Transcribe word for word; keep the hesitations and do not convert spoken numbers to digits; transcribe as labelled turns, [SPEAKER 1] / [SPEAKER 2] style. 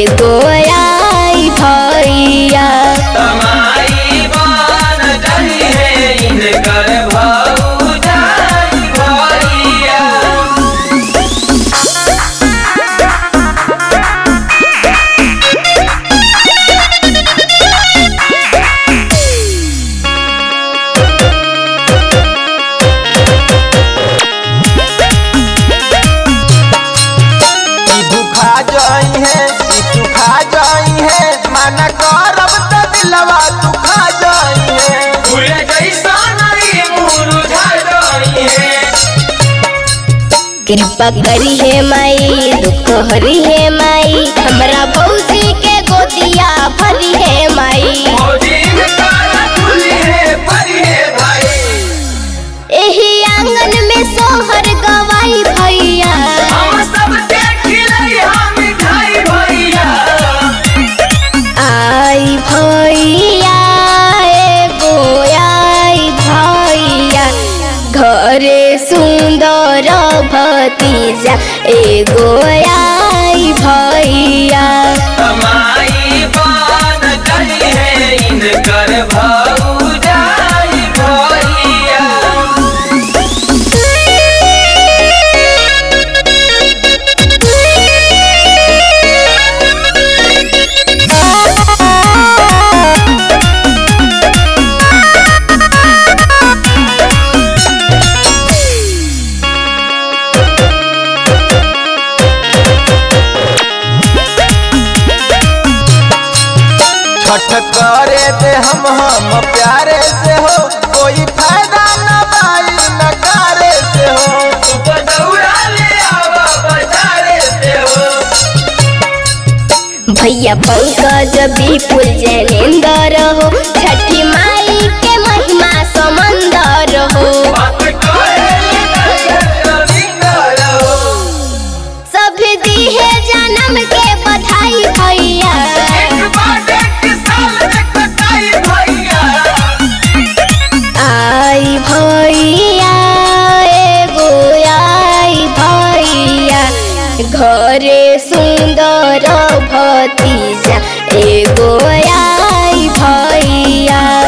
[SPEAKER 1] एगो आई भैया
[SPEAKER 2] तमाई बन जाई है इनकर भौजाई भैया।
[SPEAKER 3] खा जाई है सुखा जाई है माना करब त दिलवा तू खा जाई है
[SPEAKER 2] फूल जैसा नरी मुरझा जाई है।
[SPEAKER 1] कृपा करी है माई दुख हरी है माई हमरा भौजी के गोदिया भरी है माई
[SPEAKER 2] भौजी में काला फूली है परी है भाई।
[SPEAKER 1] एही आंगन में सोहर गवाई भैया
[SPEAKER 2] हम सब देखिले हम मिठाई भैया।
[SPEAKER 1] आई भैया एगो आई भैया घरे सुंदर भतीजा एगो आई भैया
[SPEAKER 2] तमाई बन जाई है इनकर भौजाई भैया।
[SPEAKER 3] छठ करे दे हम हम प्यारे से हो कोई फायदा न बाई न करे से हो
[SPEAKER 2] सुबह दौड़ा ले आवा बाजारे से हो।
[SPEAKER 1] भैया पंकज विपुल जैनेंद्र हो छठी माई के महिमा समंदर हो
[SPEAKER 2] बात कहे रविंदर हो।
[SPEAKER 1] सभी दी है जन्म के बधाई भैया
[SPEAKER 2] एक बाटे के साल में कटाई भैया।
[SPEAKER 1] आई भैया एगो आई भैया घरे सुंदर भतीजा एगो आई भैया।